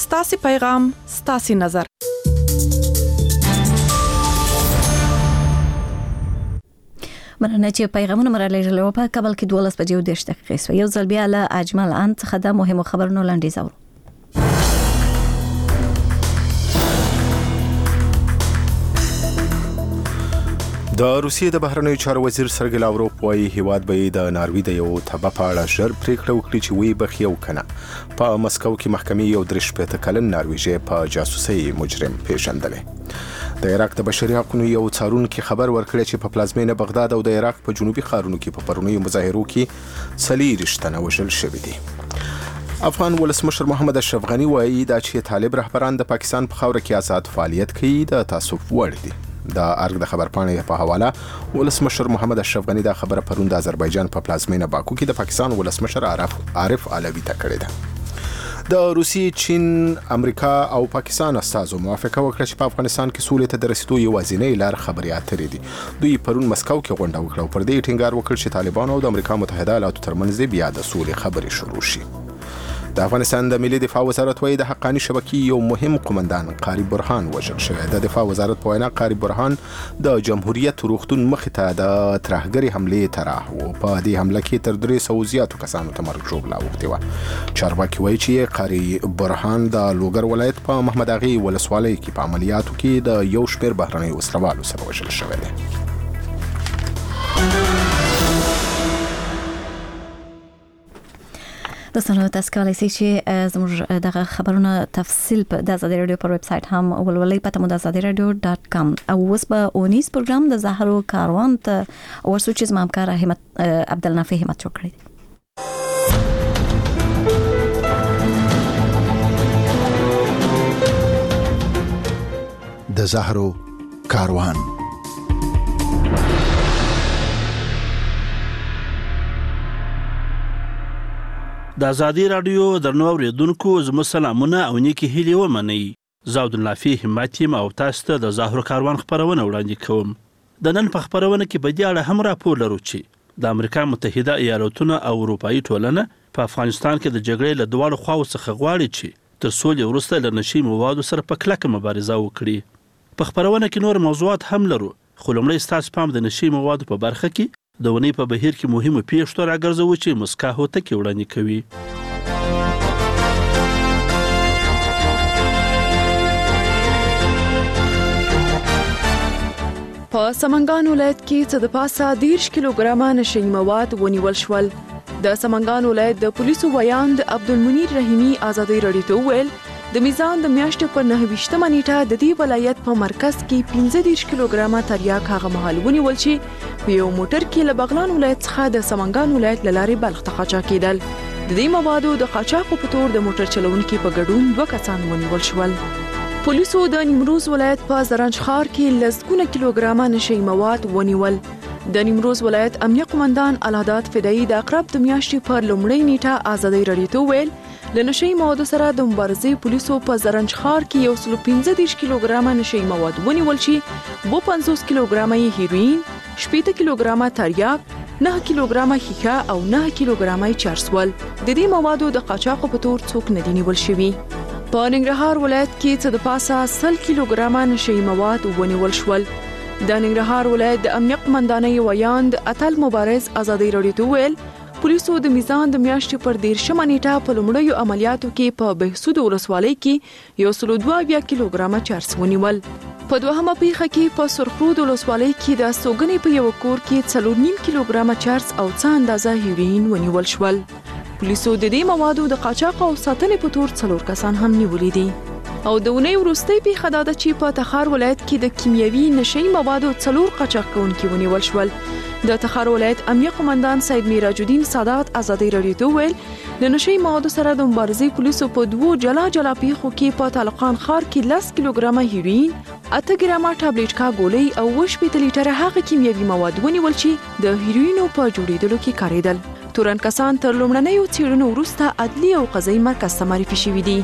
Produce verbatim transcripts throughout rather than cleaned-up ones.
ستاسو پیغام ستاسو نظر. مننه چې پیغامونه مرالېږل او په کابل کې دولس بجې او دېرش دقیقې سوې. یو ځل بیا له اجمل ان څخه د مهمو خبرونو لنډیز اورو. د روسیې د بهرنیو چارو وزیر سرګی لاوروف وايي هیواد به د ناروې د یو تبه په اړه ژر پریکړه وکړي چې وی بخي او کنه. په مسکو کې محکمې یو درې شپېته کلن نارویجی په جاسوسي مجرم پیژندلې. د عراق د بشري حقوقو یو څارونکي خبر ورکړی چې په پلازمینه بغداد او د عراق په جنوبي ښارونو کې په پرونیو مظاهرو کې څلور تنه وژل شوي دي. افغان ولسمشر محمد اشرف غنی وایي دا چې طالب رهبران د پاکستان په خاوره کې آزاد فعالیت کوي د تاسف وړ دي. د ارګ د خبرپاڼې په حواله ولسمشر محمد اشرف غنی دا خبره پرون د آذربایجان په پلازمینه باکو کې د پاکستان ولسمشر عارف عارف علوي ته کړې ده. د روسیې، چین، امریکا او پاکستان استازو موافقه وکړه چې په افغانستان کې سولې ته د رسیدو یوازینۍ لار خبرې اترې دي. دوی پرون مسکو کې غونډه وکړه او پر دې ټینګار وکړ چې طالبان او د امریکا متحده ایالاتو ترمنځ بیا د سولې خبرې شروع شي. د افغانستان د ملي دفاع وزارت وایي د حقانی شبکې یو مهم قومندان قاری برهان وژل شوی. د دفاع وزارت په وینا قاری برهان د جمهوریت روغتون مخې ته د ترهګرې حملې طرح و. په دې حمله کې تر درې سوو زیاتو کسانو ته مرګ ژوبله اوښتې وه. چارواکي وایي چې قاری برهان د لوګر ولایت په محمد اغې ولسوالۍ کې په عملیاتو کې د یو شمېر بهرنیو وسلوالو سره وژل شوی دی. دوستانو تاسو کولی شئ چې زموږ دغه خبرونه تفصیل په د آزادي رادیو پر ویب سټ هم ولولئ. پته مو د آزادي رادیو ډاټ کام. او اوس به اونیز پروګرام د زهرو کاروان ته ورسو چې زما همکار همت عبدالنافع همت جوړ کړی دی. د زهرو کاروان. د آزادي رادیو درنو اوریدونکو زموږ سلامونه او نیکی هیلې ومنئ. زه عبدالنافع همت یم او تاسو ته د زهرو کاروان خپرونه وړاندې کوم. د نن په خپرونه کې په دې اړه هم راپور لرو چې د امریکا متحده ایالاتونو او اروپایي ټولنه په افغانستان کې د جګړې له دواړو خواو څخه غواړي چې تر سولې وروسته له نشي موادو سره په کلکه مبارزه وکړي. په خپرونه کې نور موضوعات هم لرو، خو لومړی ستاسو پام د نشي موادو په برخه کې د ونې په بهیر کې مهمو پیښو ته راګرځوو چې مسکا هوتکې وړاندې کوي. په سمنګان ولایت کې څه د پاسه دېرش کیلوګرامه نشي مواد ونیول شول. د سمنګان ولایت د پولیسو ویاند عبدالمنیر رحیمی آزادي رادیو ته وویل د میزان د میاشتې پر نهه ویشتمه نیټه د دې ولایت په مرکز کې پنځه دېرش کیلوګرامه تریاک هغه مهال ونیول چې په یو موټر کې له بغلان ولایت څخه د سمنګان ولایت له لارې بلخ ته قاچاق کېدل. د دې موادو د قاچاقو په تور د موټر چلونکي په ګډون دوه کسان ونیول شول. پولیسو د نیمروز ولایت په زرنج ښار کې لسګونه کیلوګرامه نشي مواد ونیول. د نیمروز ولایت امنیه قومندان الهداد فدایي د اقرب د میاشتې پر لومړۍ نیټه آزادي رادیو ته وویل له نشي موادو سره د مبارزې پولیسو په زرنج ښار کې یو سل پنځه دېرش کیلوګرامه نشي مواد ونیول چې اووه پنځوس کیلوګرامه یې هیروین، شپېته کیلوګرامه تریاک، نه کیلوګرامه ښیښه او نه کیلوګرامه چرس ول. د دې موادو د قاچاقو په تور څوک نه دي نیول شوي. په ننګرهار ولایت کې څه د پاسه سل کیلوګرامه نشي مواد ونیول شول. د ننګرهار ولایت د امنیه قومندانۍ ویاند اتل مبارز آزادي رادیو ته وویل پولیسو د میزان د میاشتې پر دېرشمه نیټه په لومړیو عملیاتو کې په بهسود ولسوالۍ کې یو سل دوه اویا کیلوګرامه چرس ونیول. په دوهمه پیښه کې په سرخرود ولسوالۍ کې د استوګنې په یو کور کې څلور نیم کیلوګرامه چرس او څه اندازه هیروین ونیول شول. پولیسو د دې موادو د قاچاق او ساتنې په تور څلور کسان هم نیولي دي. او د اونۍ وروستۍ پیښه دا ده چې په تخار ولایت کې د کیمیاوي نشي موادو څلور قاچاق کوونکي ونیول شول. د تخار ولایت امنیه قومندان سید میراج الدین سادات آزادي رادیو ته وویل د نشي موادو سره د مبارزې پولیسو په دوو جلا جلا پیښو کې په طالقان ښار کې لس کیلوګرامه هیروین، اته ګرامه ټابلیټکا ګولۍ او اوه شپېته لیټره هغه کیمیاوي مواد ونیول چې د هیروینو په جوړېدلو کې کارېدل. تورن کسان تر لومړنیو څېړنو وروسته عدلي او قضایي مرکز ته معرفي شوي دي.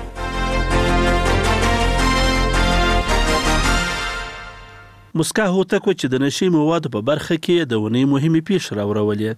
مسکا هوتک چې د نشي موادو په برخه کې د ونې مهمې پیښې راوړولې.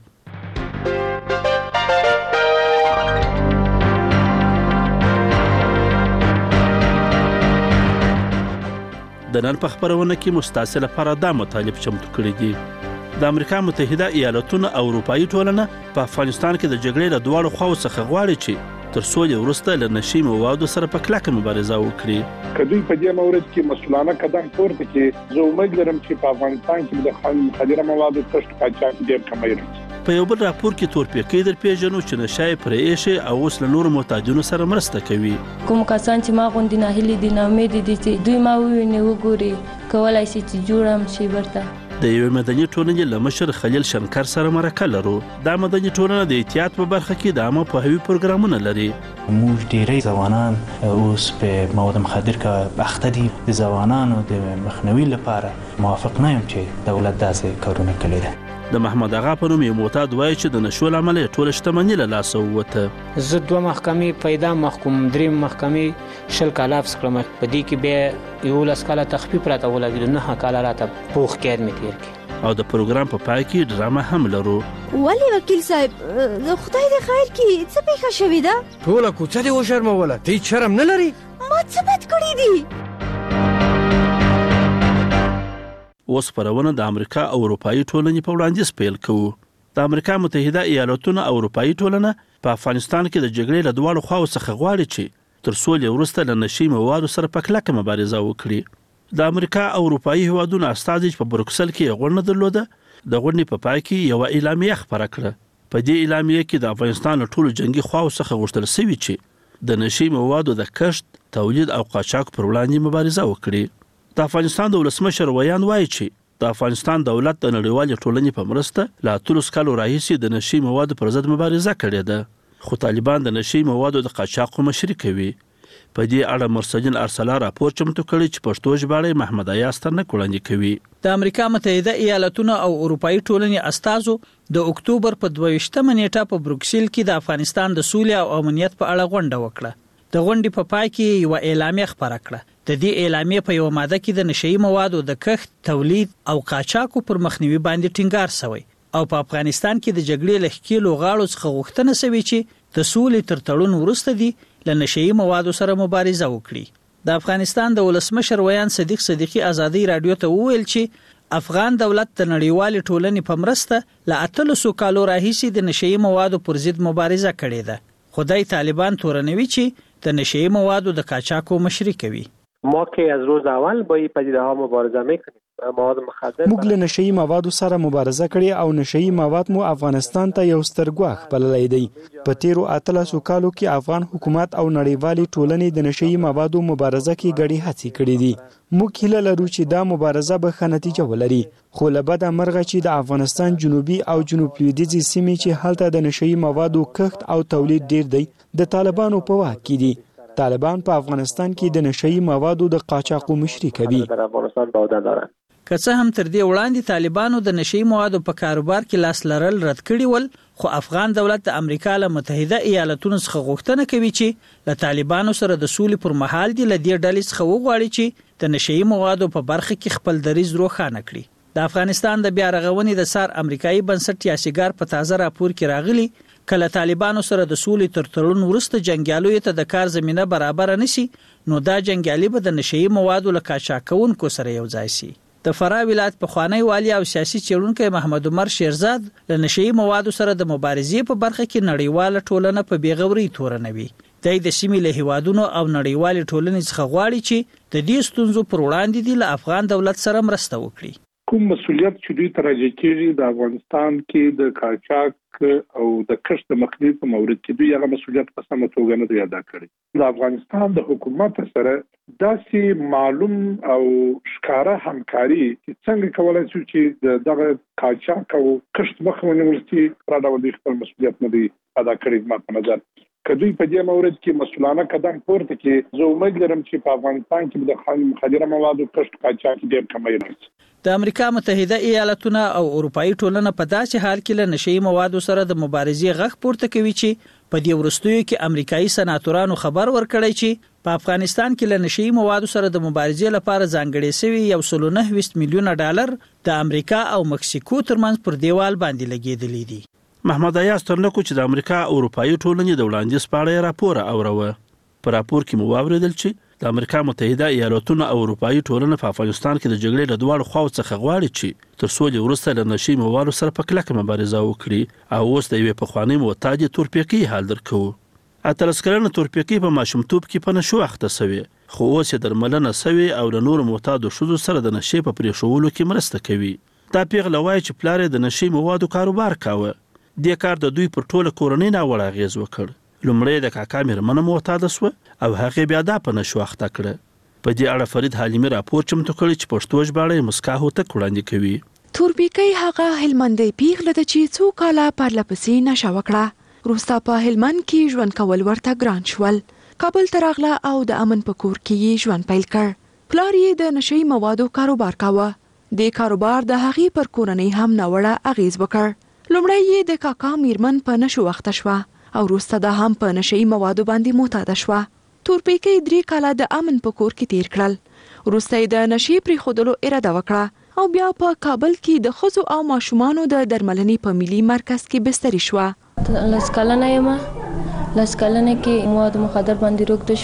د نن په خبرونه کې مستاسې لپاره دا مطالب چمتو کړي دي. د امریکا متحده ایالتونو او اروپایي ټولنه په افغانستان کې د جګړې له دواړو خواو څخه غواړي چې تر سولې وروسته له نشي موادو سره په کلکه مبارزه وکړي. که دوی په دې مورد کې مسؤلانه قدم پورته کړي، زه امید لرم چې په افغانستان کې د مخدره موادو کښت قاچاق ډېر کمی راشي. په یو بل راپور کې تورپیکۍ در پیژنو چې نشه یې پرې ایښې او اوس له نورو معتادینو سره مرسته کوي. کوم کسان چې ما غوندې ناهیلي دي، ناامیدې دي چې دوی ما وویني وګوري، کولی شي چې جوړ هم شي ورته. د یوې مدني ټولنې له مشر خلیل شنکر سره مرکه لرو. دا مدني ټولنه د احتیاط په برخه کې د عامه پوهاوي پروګرامونه لري. موږ ډیری ځوانان اوس په مواد مخدر کې اخته دي. د ځوانانو د مخنیوي لپاره موافق نه یم چې دولت داسې کارونه کړي ده. د محمد اغا په نوم یو معتاد وایي چې د نشو له امله ټوله شتمني له لاسه ووته. زه دوه محکمې پیدا محکوم، دریم محکمې شل کاله حبس کړم. په دې کې بیا یولس کاله تخفیف راته ولګېد، نهه کاله راته پوخ قید مې تېر کړ. او د پروګرام په پای کې ډرامه هم لرو. ولې وکیل صاحب، د خدای د خیر کې څه پېښه شوې ده؟ ټوله کوڅه دې وشرموله، ته هېڅ شرم نه لرې؟ ما څه بد کړي دي؟ اوس خبرونه د امریکا او اروپایي ټولنې په وړاندیز پیل کوو. د امریکا متحده ایالتونو او اروپایي ټولنه په افغانستان کې د جګړې له دواړو خواو څخه غواړي چې تر سولې وروسته له نشي موادو سره په کلکه مبارزه وکړي. د امریکا او اروپایي هیوادونو استازي په بروکسل کې غونډه درلوده. د غونډې په پای کې یو اعلامیه خبره کړه. په دې اعلامیه کې د افغانستان له ټولو جنگي خواو څخه غوښتل شوی چې د نشي موادو د کښت، تولید او قاچاق پر وړاندې مبارزه وکړي. د افغانستان د ولسمشر ویان وایي چې د افغانستان دولت د نړیوالې ټولنې په مرسته له اتلس کالو راهیسې د نشي موادو پر ضد مبارزه کړې ده. خو طالبان د نشي موادو د قاچاق مشري کوي. په دې اړه مرسجن ارسلا راپور چمتو کړی چې پښتو ژباړه محمد ایاز ترنک وړاندې کوي. د امریکا متحده ایالتونو او اروپایي ټولنې استازو د اکتوبر په دوه ویشتمه نیټه په بروکسل کې د افغانستان د سولې او امنیت په اړه غونډه وکړه. د غونډې په پای کې یو اعلامیه خبره کړه. د دې اعلامیه په یو ماده کې د نشئی موادو د کښت، تولید او قاچاقو پر مخنیوي باندې ټینګار شوی او په افغانستان کې د جګړې له ښکېلو غاړو څخه غوښتنه شوې چې د سولې تر تړون وروسته دي له نشئی موادو سره مبارزه وکړي. د افغانستان د ولسمشر ویان صدیق صدیقی ازادي رادیو ته وویل چې افغان دولت د نړیوالې ټولنې په مرسته له اتلسو کالو راهیسې د نشئی موادو پر ضد مبارزه کړې ده. خدای طالبان تورنوي چې د نشئی موادو د قاچاقو مشري کوي. ما که از روز اول با این پدیده ها مبارزه میکنیم. مواد مخدر موږ له نشئی موادو سره مبارزه کړې او نشئی مواد مو افغانستان ته یو ستر ګواښ بللی دی. په تیرو اتلسو کالو کې افغان حکومت او نړیوالې ټولنې د نشئی موادو مبارزه کې ګډې هڅې کړې دي. موږ هیله لرو چې دا مبارزه به ښه نتیجه ولري. خو له بده مرغه چې د افغانستان جنوبي او جنوب لویدیځې سیمې چې هلته د نشئی موادو کښت او تولید ډیر دی د طالبانو په واک کې دي. طالبان په افغانستان کې د نشئی موادو د قاچاقو مشري کوي. که څه هم تر دې وړاندې طالبانو د نشئی موادو په کاروبار کې لاس لرل رد کړي ول، خو افغان دولت د امریکا له متحده ایالتونو څخه غوښتنه کوي چې له طالبانو سره د سولې پر مهال دی له دې ډلې څخه وغواړي چې د نشئی موادو په برخه کې خپل دریځ روښانه کړي. د افغانستان د بیا رغونې د سار امریکایي بنسټ یاسیګار په تازه راپور کې راغلي کله طالبانو سره د سولې تر تړون وروسته جنگیالیو ته د کار زمينه برابر نشي، نو دا جنگیالي به د نشئی موادو له قاچاقونکو سره یو ځای شي. د فراه ولایت پخوانی والی او سیاسي څېړونکی محمد عمر شیرزاد له نشئی موادو سره د مبارزې په برخه کې نړیواله ټولنه په بیغوري تورنوي. د د سیمې له هیوادونو او نړیوالې ټولنې څخه غواړي چې د دې ستونزو پر وړاندې دی له افغان دولت سره مرسته وکړي. کوم مسولیت چې دوی ته راجع کېږي د افغانستان کې د قاچاق او د کښت د مخنیوي په مورد کې دوی هغه مسولیت په سمه توګه نه دی ادا کړی. د افغانستان د حکومت سره داسې معلوم او ښکاره همکاري چې څنګه کولای شو چې دغه قاچاق او کښت مخه ونیول شي، را ډول دوی خپل مسولیت نه دی ادا کړی. زما په نظر که دوی په دې مورد کې مسؤلانه قدم پورته کړي، زه امید لرم چې په افغانستان کې د مخدره موادو کښت قاچاق ډېر کمی راشي. د امریکا متحده ایالتونو او اروپایي ټولنه په داسې حال کې له نشئی موادو سره د مبارزې غږ پورته کوي چې په دې وروستیو کې امریکایي سناتورانو خبر ورکړی چې په افغانستان کې له نشئی موادو سره د مبارزې لپاره ځانګړي شوي یو سل نه ویشت میلیونه ډالر د امریکا او مکسیکو ترمنځ پر دیوال باندې لګېدلي دي. محمد ایاز ترنکو چې د امریکا او اروپایي ټولنې د وړاندیز په اړه راپور اوروه. په راپور کې مو واوریدل چې د امریکا متحده ایالاتونو او اروپایي ټولنه په افغانستان کې د جګړې له دواړو خواو څخه غواړي چې تر څو د وروسته له نشي موادو سره په کلکه مبارزه وکړي او اوس د یوې پخوانۍ معتادې تورپیکۍ حال درکوو. اتلس کلنه تورپیکۍ په ماشومتوب کې په نشو اخته سوې، خو اوس یې درملنه سوې او له نورو معتادو ښځو سره د نشې په پرېښولو کې مرسته کوي. دا پیغله وایي چې پلار یې د نشي موادو کاروبار کاوه. دې کار د دوی پر ټوله کورنۍ ناوړه اغېز وکړ. لومړی د کاکا مېرمنه معتاده سوه او هغې بیا دا په نشو اخته کړه. په دې اړه فرید حلیمي راپور چمتو کړی چې پښتو ژباړه یې مسکا هوتک وړاندې کوي. تورپیکۍ هغه هلمندۍ پیغله ده چې څو کاله پرله پسې نشه وکړه. وروسته په هلمند کې ژوند کول ورته ګران شول. کابل ته راغله او د امن په کور کې یې ژوند پیل کړ. پلار یې د نشي موادو کاروبار کاوه. د کاروبار د هغې پر کورنۍ هم ناوړه اغېز وکړ. لومړی یې د کاکا مېرمن په نشو اخته شوه او وروسته دا هم په نشي موادو باندې معتاده شوه. تورپیکۍ درې کاله د امن په کور کې تیر کړل. وروسته یې د نشي پرېښودلو اراده وکړه او بیا په کابل کې د ښځو او ماشومانو د درملنې په ملي مرکز کې بستري شوه. لس کلنه یم، لس کلنه کې مواد مخدر باندې روږده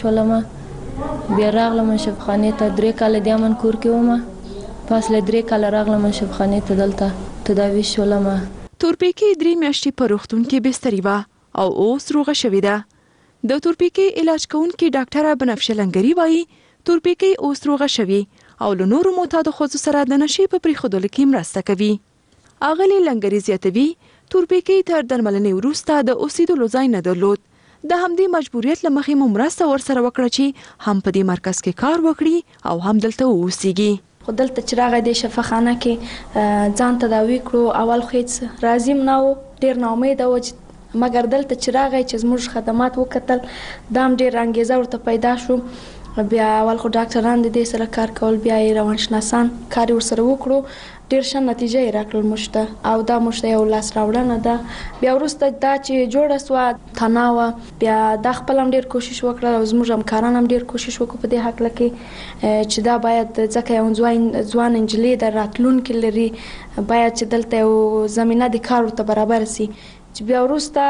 شولم. بیا راغلم شفاخانې ته، درې کاله د امن کور کې وم. پس له درې کاله راغلم شفاخانې ته، دلته تداوي شولم. تورپیکۍ درې میاشتې په روغتون کې بستري وه او اوس روغه شوې ده. د تورپیکۍ علاج کوونکې ډاکټره بنفشه لنګري وایي تورپیکۍ اوس روغه شوې او له نورو معتادو ښځو سره د نشې په پرېښودلو کې مرسته کوي. اغلې لنګري زیاتوي تورپیکۍ تر درملنې وروسته د اوسېدلو ځای نه درلود. د همدې مجبوریت له مخې مو مرسته ورسره وکړه چې هم په دې مرکز کې کار وکړي او هم دلته واوسیږي. خو دلته چې راغی د شفاخانه کې ځان تداوي کړو، اول خو هېڅ راضي نه و، ډېر ناامیده و، مګر دلته چې راغی چې زموږ خدمات وکتل دا هم ډېر انګېزه ورته پیدا شو. بیا اول خو ډاکټران د دې سره کار کول، بیا یې روانشناسان کار یې ورسره وکړو، ډېر ښه نتیجه یې راکړل موږ ته او دا موږ ته یو لاس راوړنه ده. بیا وروسته دا چې جوړه سوه تنه وه، بیا دا خپل هم ډېر کوشش وکړل او زموږ همکاران هم ډېر کوشش وکړو په دې هکله کې چې دا باید ځکه یو ځوان نجلۍ ده راتلونکي لري، باید چې دلته یو زمینه د کار ورته برابر سي. چې بیا وروسته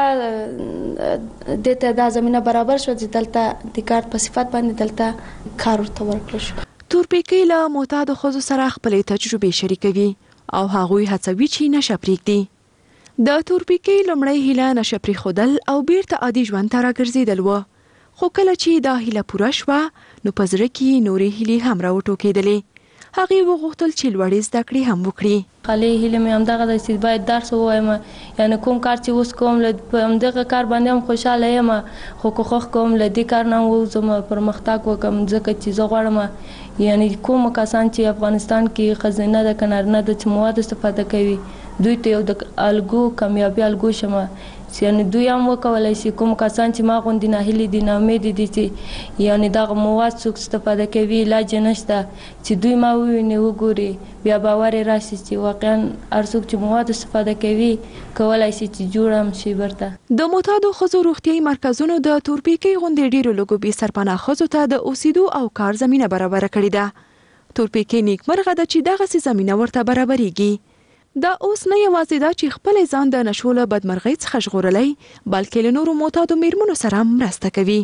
دې ته دا زمینه برابر شوه چې دلته د کار په صفت باندې دلته کار ورته ورکړل شو. تورپیکۍ له معتادو ښځو سره خپلې تجربې شریکوي او هغوی هڅوي چې نشه پرېږدي. د تورپیکۍ لومړی هیله نشه پرېښودل او بیرته عادي ژوند ته راګرځېدل وه، خو کله چې دا هیله پوره شوه نو په زړه کې نورې هیلې هم راوټوکېدلې. هغې وغوښتل چې لوړې زده کړې هم وکړي. خالي هیله مې همدغه ده چې باید درس ووایم، یعنې کوم کار چې اوس کوم په همدغه کار باندې هم خوشحاله یم، خو کوښښ کوم له دې کار نه ووځم، پرمختګ وکړم، ځکه چې زه غواړم یعنې کوم کسان چې افغانستان کې ښځینه ده که نارینه ده چې مواد استفاده کوي دوی ته یو د الګو کامیابي الګو شمه یعنی دوی هم وکولای شي کوم کسان چې ما غوندې ناهیلي دي ناامیده دي چې یعنی دغه مواد څوک استفاده کوي علاج نشته چې دوی ما وویني وګوري بیا باور یې راشي چې واقعا هر څوک چې مواد استفاده کوي کولای شي چې جوړ هم شي برته. د معتادو ښځو روغتیایي مرکزونو د تورپیکۍ غوندې ډېرو لږو بې سرپناه ښځو ته د اوسېدو او کار زمینه برابره کړې ده. تورپیکۍ نیکمرغه ده چې دغسې زمینه ورته برابریږي. دا اوس نه یوازې دا چې خپل ځان د نشو له بدمرغۍ څخه ژغورلی بلکې له نورو معتادو میرمنو سره مرسته کوي.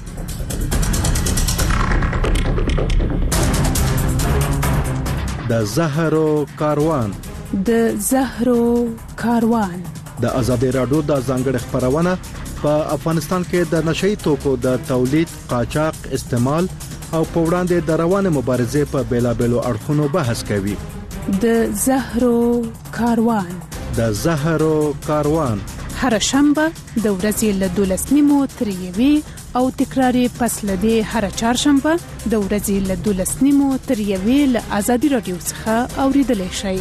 د زهرو کاروان د زهرو کاروان د ازادي راډیو د ځانګړي خبرونه په افغانستان کې د نشئی توکو د تولید، قاچاق، استعمال او په وړاندې د روانه مبارزې په بیلابېلو اړخونو بحث کوي. د زهرو کاروان د زهرو کاروان هر شنبه د ورځې له دولس نیمو تر یوې او تکراري پس له دې هر چهارشنبه د ورځې له دولس نیمو تر یوې له ازادي راډیو څخه اوریدلای شئ.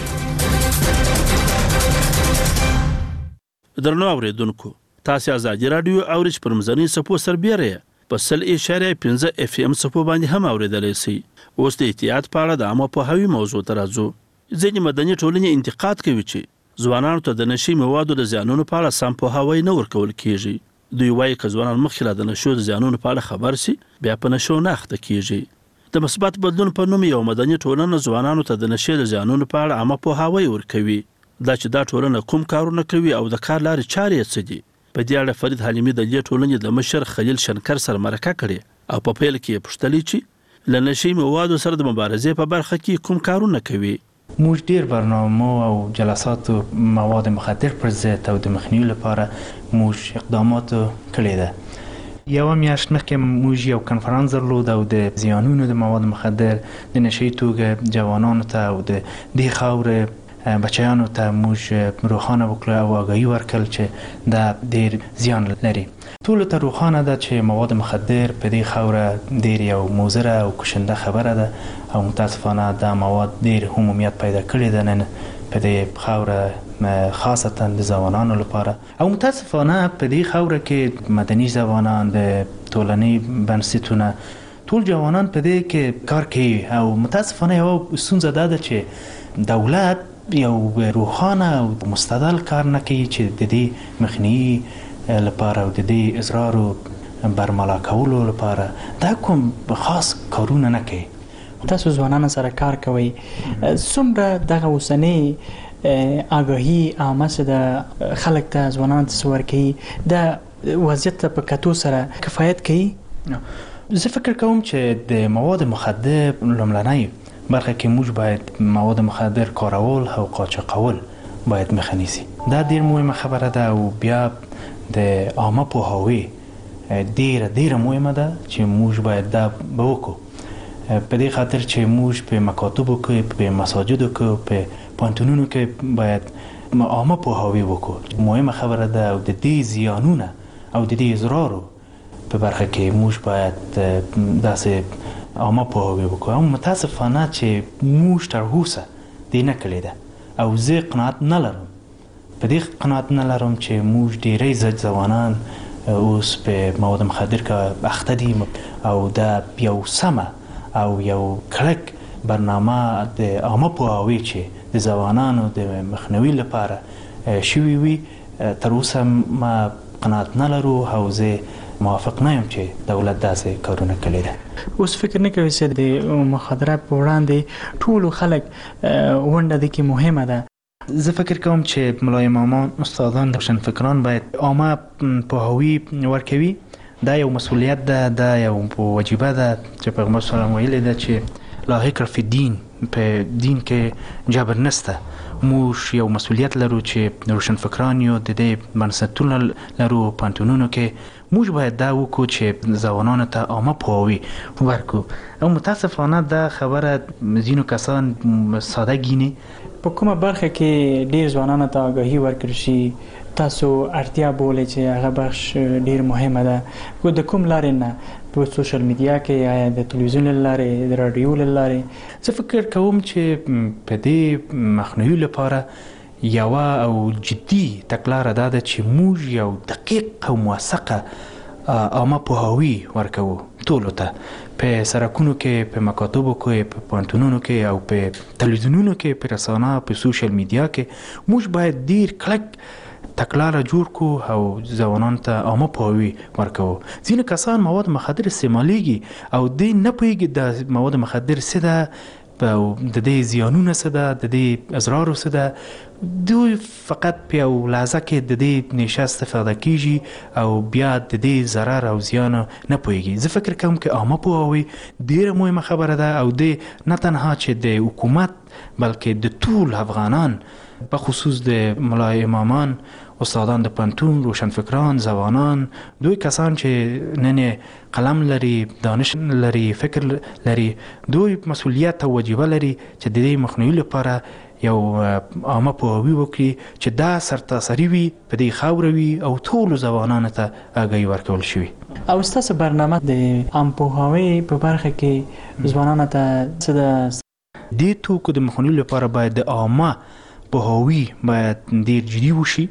درنو اوریدونکو تاسو ازادي راډیو اورج پر مزنی سپو سربېره په سل اشاره پنځه اف ام سپو باندې هم اوریدلای شئ. اوس د احتیاط په اړه د عامه پوهاوي موضوع ته راځو. ځینې مدني ټولنې انتقاد کوي چې ځوانانو ته د نشي موادو د زیانونو په اړه سم پوهاوی نه ورکول کیږي. دوی وایي که ځوانان مخکې د نشو د زیانونو په اړه خبر سي بیا په نشو نه اخته کیږي. د مثبت بدلون په نوم یو مدني ټولنه ځوانانو ته د نشي د زیانونو په اړه عامه پوهاوی ورکوي. دا چې دا ټولنه کوم کارونه کوي او د کار لارې چارې څه دي. په دې اړه فرید حلیمي د دې ټولنې د مشر خلیل شنکر سره مرکه کړې او په پیل کې یې پوښتلې چې له نشي موادو سره د مبارزې په برخه کې کوم کارونه کوي؟ موږ ډیر برنامه او جلسات مواد مخدر پر ضد او د مخنیوي لپاره موږ اقدامات کړی ده. یو میاشت مخکې موږ یو کنفرانس درلود او د زیانونو د مواد مخدر د نشي توګه جوانانو ته او د دې خاورې بچیانو ته موږ روښانه وکړو او آګاهي ورکړل چې دا ډیر زیان لري. ټولو ته روښانه ده چې مواد مخدر په دې خاوره ډیر یو مضره او کشنده خبره ده او متاسفانه دا مواد ډیر عمومیت پیدا کړی ده نن په دې خاوره خاصتا د ځوانانو لپاره او متاسفانه په دې خاوره کې مدني ځوانان د ټولنې بنسټونه ټول جوانان په دې کې کار کوي او متاسفانه یو ستونزه ده چې دولت یو روښانه او مستدل کار نه کوي چې د دې مخنیوي لپاره او د دې اضرارو برملا کولو لپاره دا کوم خاص کارونه نه کوي. تاسو ځوانانو سره کار کوئ، څومره دغه اوسنۍ آگاهی عامه د خلک ته ځوانانو ته ورکوي د وضعیت ته په کتو سره کفایت کوي؟ زه فکر کوم چې د مواد مخدر لومړنۍ برخه کې موږ باید مواد مخدر کارول او قاچاقول باید مخه نیسي. دا ډیر مهمه خبره ده او بیا د عامه پوهاوی ډیره ډیره مهمه ده چې موږ باید دا وکړو. په دې خاطر چې موږ په مکاتبو کې، په مساجدو کې، په پانتونونو کې باید عامه پوهاوی وکړو. مهمه خبره ده او د دې زیانونه او د دې اضرارو په برخه کې موږ باید داسې عامه پوهاوی وکړو. او متاسفانه چې موږ تر اوسه دې نه کړې ده او زه قناعت نه لرم په دې قناعت نه لرم چې موږ ډیری ځوانان اوس په مواد مخدر کې اخته دي او دا یو سمه او یو کلک برنامه د عامه پوهاوی چې د ځوانانو د مخنیوي لپاره شوي وي تر اوسه ما قناعت نه لرو او زه موافق نه یم چې دولت داسې کارونه کړي ده. اوس فکر نه کوي چې د مخدرات په وړاندې ټولو خلک ونډه د کې مهمه ده؟ زه فکر کوم چې ملا امامان، استادان، روشنفکران باید عامه پوهاوی ورکوي. دا یو مسئولیت ده، دا یو واجبه ده چې پیغمبر صلی الله علیه ویلي ده چې لا حکر فی الدین، په دین کې جبر نسته. موږ یو مسئولیت لرو چې روشنفکران یو د دې بنسټونه لرو پانتونونو کې موږ باید دا وکړو چې ځوانانو ته عامه پوهاوی ورکړو. او متاسفانه دا خبره ځینو کسان ساده ګیني. په کومه برخه کې ډیر ځوانانو ته آگاهي ورکړل شي تاسو اړتیا بولئ چې هغه بخش ډیر مهمه ده؟ کو د کوم لارې نه؟ په سوشل میډیا کې یا د تلویزیون لارې، د رادیو لارې؟ زه فکر کوم چې په دې مخنیوي لپاره یوه او جدي تګلاره دا ده چې موږ یو دقیق او موثقه عامه پوهاوی ورکوو ټولو ته، په سرکونو کې، په مکاتبو کې، په پانتونونو کې او په تلویزیونونو کې، په رسانه، په سوشل میډیا کې موږ باید ډیر کلک تګلاره جوړ کړو او ځوانانو ته عامه پوهاوی ورکوو. ځینې کسان مواد مخدر استعمالیږي او دوی نه پوهیږي د مواد مخدر څه ده او د دې زیانونه څه ده، د دې اضرارو څه ده. دوی فقط په یو لحظه کې د دې نشه استفاده کیږي او بیا د دې ضرر او زیان نه پوهیږي. زه فکر کوم چې عامه پوهاوی ډیره مهمه خبره ده او د نه تنها چې د حکومت بلکې د ټول افغانان په خصوص د ملا امامان، استادان د پانتون، روشنفکران، ځوانان، دوی کسان چې نن قلم لري، دانش لري، فکر لري، دوی مسئولیت او واجبه لري چې د دې مخنیوي لپاره یو عامه پوهاوی وکړي چې دا سرتاسري وي، په دې خاوره وي او ټولو ځوانانو ته آګاهي ورکول شوي. او ستاسو برنامه د عام پوهاوی په برخه کې ځوانانو ته څه ده؟ دې توکو د مخنیوي لپاره باید د عامه پوهاوی باید ډیر جدي وشي.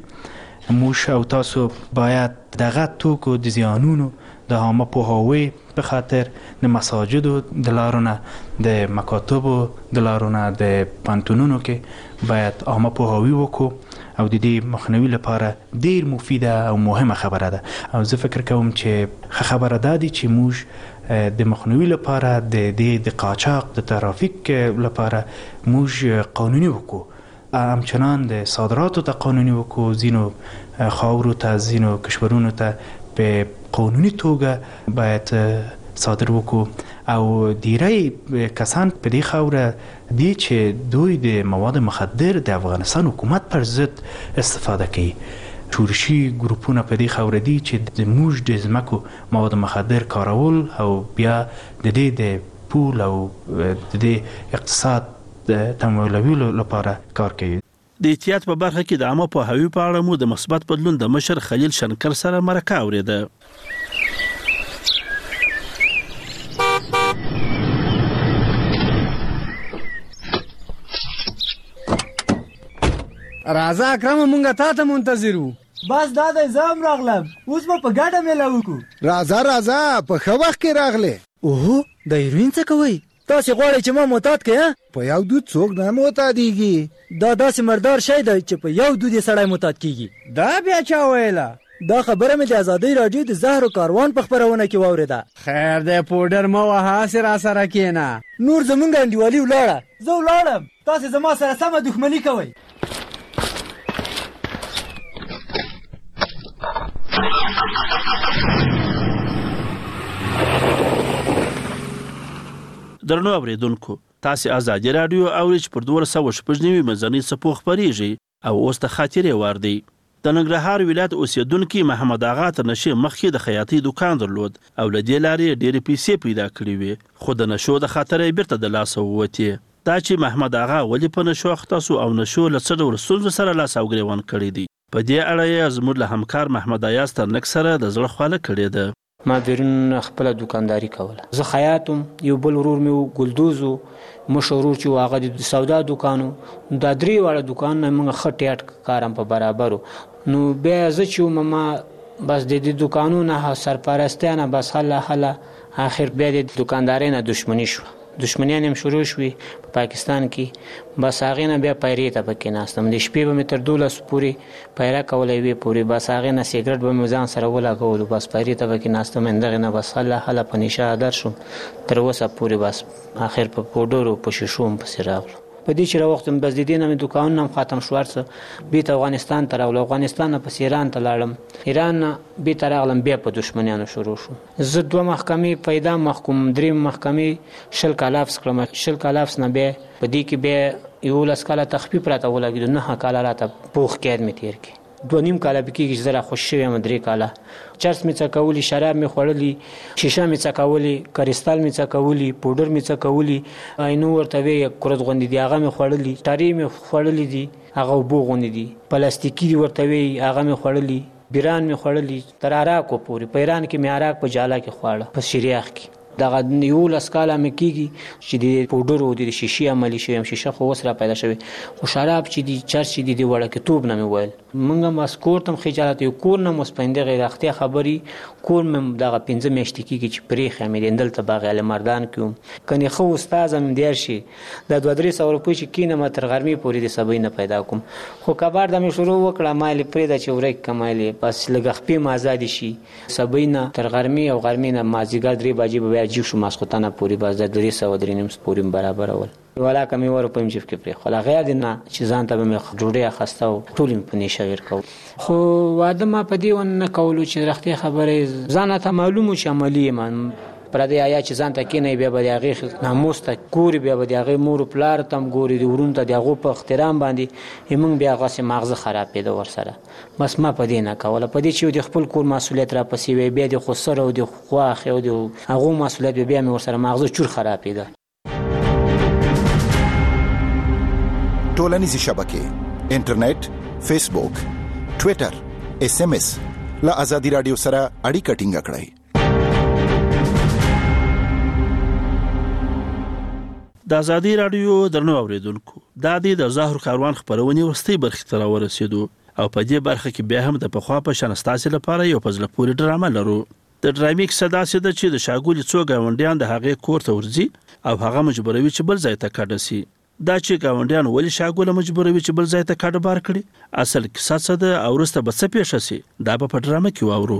موږ او تاسو باید دغه توکو د زیانونو د عامه پوهاوی په خاطر د مساجدو د لارو نه، د مکاتبو د لارو نه، د پانتونونو کې باید عامه پوهاوی وکړو او د دې مخنیوي لپاره ډیر مفیده او مهمه خبره ده. او زه فکر کوم چې خبره ده دي چې موږ د مخنیوي لپاره د دې د قاچاق د ترافیک لپاره موږ قانوني وکړو، همچنان د صادراتو ته قانوني وکړو، ځینو خاورو ته، ځینو کشورونو ته په قانوني توګه باید صادر وکړو او ډیری کسان په دې خاوره دي چې دوی د مواد مخدر د افغانستان حکومت پر ضد استفاده کوي. شورشي ګروپونه په دې خاوره دي چې د موږ د ځمکو مواد مخدر کارول او بیا د دې د پول او د دې اقتصاد د تمویلولو لپاره کار کوي. د احتیاط په برخه کې د عامه پوهاوي په اړه مو د مثبت بدلون د مشر خلیل شنکر سره مرکه اورېده. راځه اکرم مونږه تا ته منتظر وو. بس دا د زام راغلم، اوس به په ګډه میله وکړو. راځه راځه په ښه وخت کې راغلې. اوهو د هیروین څه کوئ؟ تاسې غواړئ چې ما معتاد کړئ؟ په یو دود څوک نه معتادېږي. دا داسې مردار شی دی چې په یو دود یې سړی معتاد کېږي. دا بیا چا ویله؟ دا خبره مې د ازادۍ راډیو د زهر و کاروان په خپرونه کې واورېده. خیر دی پوډر مه وهه، هسې راسره کښېنه. نور زمونږ انډیوالي ولاړه. زه ولاړم، تاسې زما سره سمه دښمني کوئ. درنو اوریدونکو، تاسې ازادي راډیو اورئ چې پر دولس سوه شپږ نوي منځنۍ څپو خپرېږي او اوس د خاطرې وار دی. د ننګرهار ولایت اوسېدونکي محمد اغا تر نشې مخکې د خیاطۍ دوکان درلود او له دې لارې ډېرې پیسې پیدا کړې وې، خو د نشو د خاطره یې بیرته د لاسه ووتې. دا چې محمد اغا ولې په نشو اخته سو او نشو له څه ډول ستونزو سره لاس او ګرېوان کړی دی، په دې اړه یې زموږ له همکار محمد ایاز ترنک سره د زړه خواله کړې ده. ما بیرون خپله دوکانداري کوله. زه خیاطم، یو بل ورور مې و ګلدوز و، مشر ورور چې و هغه د سودا دوکان و. دا درې واړه دوکانونه موږ ښه ټیټ کارم په برابر و. نو بیا زه چې وم ما بس د دې دوکانونو سرپرستۍ نه بس هله هله آخر بیا د دوکاندارۍ نه دشمني شوه. دشمنیان هم شروع شوي په پاکستان کې. بس هغې نه بیا پیرې ته پکې ناستم. د شپې به مې تر دولس پورې پیره کوله یوې پورې. بس هغې نه سګرټ به مې ځان سره ولګولو. بس پیرې ته پکې ناستم. همدغې نه بس هله هله په نشه عادت شوم تر اوسه پورې. بس آخر په پوډرو په شیشو هم پسې راغلو. په دې چې راوختم بس د دې نه مې دوکانونه هم ختم شو. هر څه بېرته افغانستان ته راغلو. افغانستان نه پس ایران ته لاړم. ایران نه بېرته راغلم، بیا په دشمنیانو شروع شو. زه دوه محکمې په اعدام محکوم، درېیم محکمې شل کاله حبس کړم. شل کاله حبس نه بیا په دې کې بیا یولس کاله تخفیف راته ولګېدو. نهه کاله راته پوخ قید مې تېر کړي. دوه نیم کاله به کېږي چې زه راخوش شوی یم. درې کاله چرس مې څکولي، شراب مې خوړلي، شیشه مې څکولي، کریستال مې څکولي، پوډر مې څکولي، اینو ورته وی کورت غوندې دي هغه مې خوړلي، ټارې مې خوړلي دي هغه اوبو غوندې دي، پلاستیکي دي ورته وی هغه مې خوړلي، بیران مې خوړلي، تر عراقو پورې. په ایران کې مې عراق په جاله کې خواړه، په شریاخ کې. دغه یولس کاله مې کېږي چې د پوډرو د شیشې عملي شوی یم. شیشه خو اوس را پیدا شوی، خو شراب چې دي چرس چې دي د وړکتوب نه مې ویل. موږ هم بس کور ته هم خجالت یو کور نه مو سپین دغې رښتیا خبرې کور مې دغه پنځه میاشتې کېږي چې پرېښی مې دی. دلته باغ مردان کې وم. کنې ښه استاذ هم دیر شي دا دوه درې سوه روپۍ چې کښېنم تر غرمې پورې د سبۍ نه پیدا کوم. خو کبار ته مې شروع وکړه ما یې پرېږده چې ورک کړم مایلې بس لږ خپې مې ازادې شي. سبۍ نه تر غرمې او غرمې نه مازدیګر درې بجې به بیا جیب شو ماسخوتنه پورې بس د درې سوه درې نیم پورې برابرول. ولاکه مې ور په م جیب کې پرېښوله. غیر د نه چې ځان ته به مې ډوډۍ اخیسته او ټول مې په نیشه ویر کوو. خو واده ما په دې ونه کولو چې رښتیا خبرې ځان ته معلوم و چې عملي یم. پردی آیا چې ځان ته کېنئ بیا به د هغې ناموس ته ګوري، بیا به د هغې مور و پلار ته هم ګوري، د ورونو ته د هغو په احترام باندې موږ بیا هغسې ماغزه خرابېده ورسره. بس ما په دې نه کوله. په دې چې د خپل کور مسؤلیت را پسې وی بیا د خسر او د خواښې او د هغو مسؤلیت بیا مې ورسره ماغزه چور خرابېده. ټولنیزې شبکې، انټرنیټ، فیسبوک، ټویټر، اس ام اس له ازادي راډیو سره اړیکه ټینګه کړئ. د ازادي راډیو درنو اوریدونکو، دا د زهر کاروان خبرونه ورستۍ برخې ته راورسېدو او په دې برخه کې بیا هم د پخوا په شان ستاسو لپاره یو په زړه پورې ډرامه لرو. د ډرامې کیسه داسې ده چې د شاګولي څو ګاونډیان د هغې کور ته ورځي او هغه مجبوروي چې بل ځای ته کډه سي. دا چې ګاونډیان ولې شاګوله مجبوروي چې بل ځای ته کډه بار کړي، اصل کیسه څه ده او وروسته به څه پیښه سي، دا به په ډرامه کې واورو.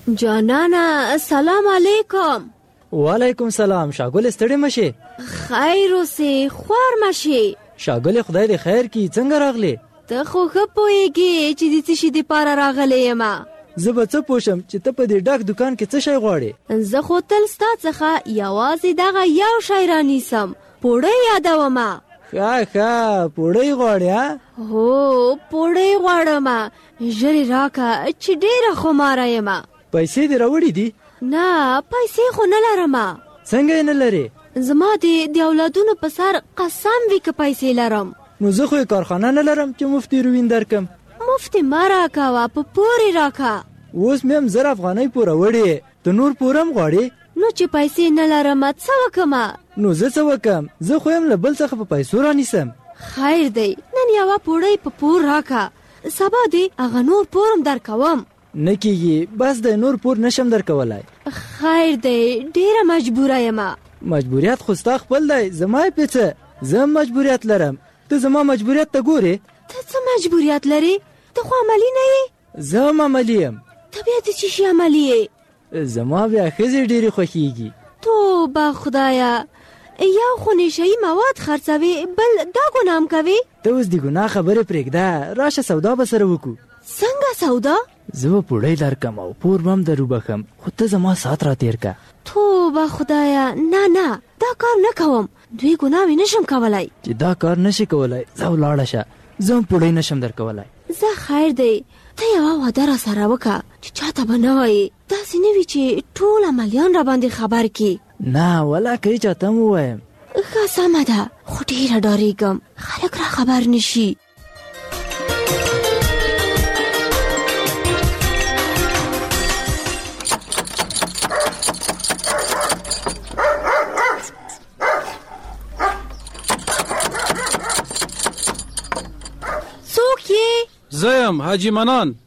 جانانا سلام علیکم. وعلیکم سلام. شاګل ستړي مشه؟ خیر اوسې، خوار مشه. شاګل خدای دې خیر کی. څنګه راغلی؟ ته خو ښه پوهېږې چې د څه شي دپاره راغلی یم. زه به څه پوښم چې ته په دې ډک دکان کې څه شی غواړې؟ زه خو تل ستا څخه یوازې دغه یو شی رانیسم، پوړۍ یادومه. ښه ښه پوړۍ غواړې؟ هو پوړۍ غواړم. ژر یې راکه چې ډېره خماره یم. پیسې دې راوړي دي؟ نه پیسې خو نه لرم. څنګه یې نه لرې؟ زما د د اولادونو په سر قسم وي که پیسې لرم. نو زه خو یې کارخانه نه لرم چې مفت هیروین درکم. مفت مه راکوه، په پور یې راکه. اوس مې هم زر افغانۍ پوره وړې، ته نور پور هم غواړې؟ نو چې پیسې نه لرم څه وکمه؟ نو زه څه وکم؟ زه خو یم له بل څخه په پیسو رانیسم. خیر دی، نن یوه پوړۍ په پور راکه، سبا دې هغه نور پور هم درکوم. نه کېږي، بس دی نور پور نشم درکولی. خیر دی، ډېره مجبوره یم. مجبوریت خو ستا خپل دی، زما یې پیڅه. زه هم مجبوریت لرم، ته زما مجبوریت ته ګورې؟ ته څه مجبوریت لرې؟ ته خو عملي نه یې. زه هم عملي یم. ته بیا د څه شي عملي یې؟ زما بیا ښځې ډېرې خوښېږي. توبه خدایه، یو خو نشهیي مواد خرڅوي، بل دا ګناه هم کوې. ته اوس د ګناه خبرې پرېږده، راشه سودا به سره وکړو. څنګه سودا؟ زه به پوړۍ درکم او پور به هم در وبخم، خو ته زما سات را تېر که. توبه خدایه، نه نه دا کار نه کوم، دوی ګناوې نشم کولی. چې دا کار نشي کولی زه ولاړه شه، زه هم پوړۍ نشم در کولی. زه خیر دی، ته یوه واده را سره وکړه چې چاته به نه وایې، داسې نه وي چې ټول عملیان را باندې خبر کړي. نه ولا که یې چاته هم ووایم. ښه سمه ده، خو ډېره ډارېږم خلک را خبر نشي. زیم حاجی منان.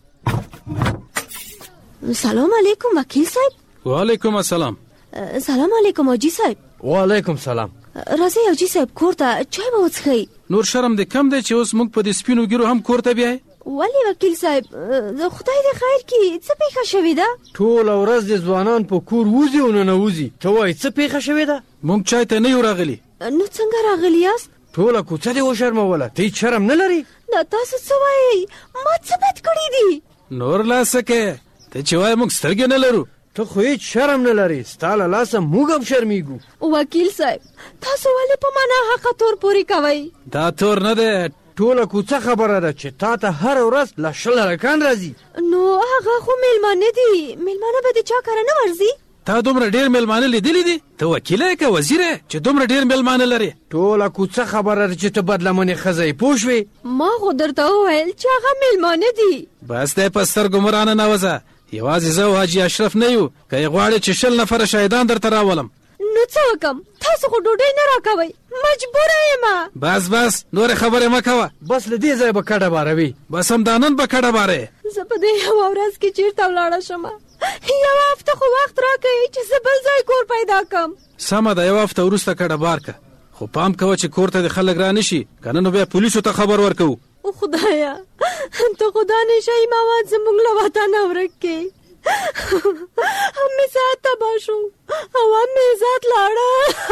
سلام علیکم وکیل صاحب. وعلیکم السلام. سلام علیکم حاجی صاحب. وعلیکم سلام. راځئ حاجی صاحب کور ته چای به وڅښئ. نور شرم دې کم دی چې اوس موږ په دې سپینو ګیرو هم کور ته بیایې؟ ولې وکیل صاحب، خدای دې خیر کړي، څه پیښه شوې ده؟ ټوله ورځ د ځوانان په کور وځي او ننوځي، ته وایې څه پیښه شوې ده؟ موږ چای ته نه یو راغلي. نو څنګه راغلي یاست؟ ټوله کوڅه دې وشرموله، ته هېڅ شرم نه لرې؟ دا تاسو څه وایئ؟ ما څه بد کړي دي؟ نور لا څه کوې؟ ته چې وایې موږ سترګې نه لرو. ته خو هېڅ شرم نه لرې، ستا له لاسه موږ هم شرمېږو. وکیل صاحب تاسو ولې په ما ناحقه تور پورې کوئ؟ دا تور نه دی، ټوله کوڅه خبره ده چې تا ته هره ورځ له شل هلکان راځي. نو هغه خو میلمانه دي، میلمانه به د چا کره نه ورځي؟ تا دومره ډېر میلمانه لیدلي دي؟ ته وکیله یې که وزیر یې چې دومره ډېر میلمانه لرې؟ ټوله کوڅه خبره ده چې ته بدلمنې ښځه یې، پوه شوې؟ ما خو درته وویل چې هغه میلمانه دي. بس دی په سترګو مه راننوځه، یوازې زه او حاجي اشرف نه یو، که یې غواړې چې شل نفره شهیدان درته راولم. نو څه وکم؟ تاسو خو ډوډۍ نه راکوئ، مجبوره یم. بس بس نورې خبرې مه کوه، بس له دې ځایه به کډه باروي. بس همدا نن به کډه بارې. زه په دې یوه ورځ کې چېرته ولاړه شم؟ یوه هفته خو وخت راکوئ چې زه بل ځای کور پیدا کړم. سمه ده، یوه هفته وروسته کډه بار که، خو پام کوه چې کور ته د خلک را نه شي، که نه نو بیا پولیسو ته خبر ورکوو. خدایا ته خدا نشهیي مواد زموږ له وطنه ورک کړې. هم مې ساعت تباه شو او هم مې عزت لاړه.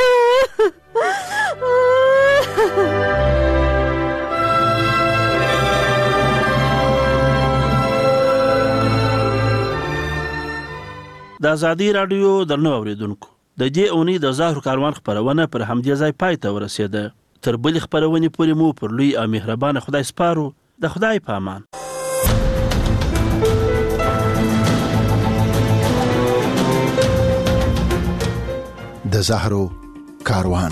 د ازادي راډیو درنو اوریدونکو، د دې اونۍ د زهرو کاروان خپرونه پر همدې ځای پای ته ورسېده. تر بلې خپرونې پورې مو پر لوی او مهربانه خدای سپارو. د خدای په امان. د زهرو کاروان.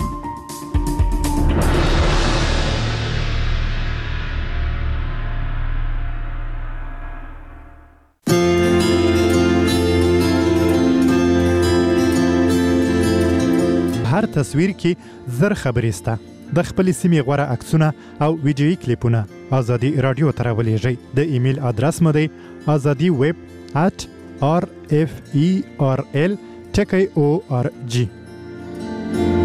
هر تصویر کې زر خبرې سته. د خپل سیمې غوړه عکسونه او ویډیويي کلیپونه ازادي رادیو ته راولېږئ. د ایمیل ادرس مو دی azadi web at r f e r l ټکی او ار جی.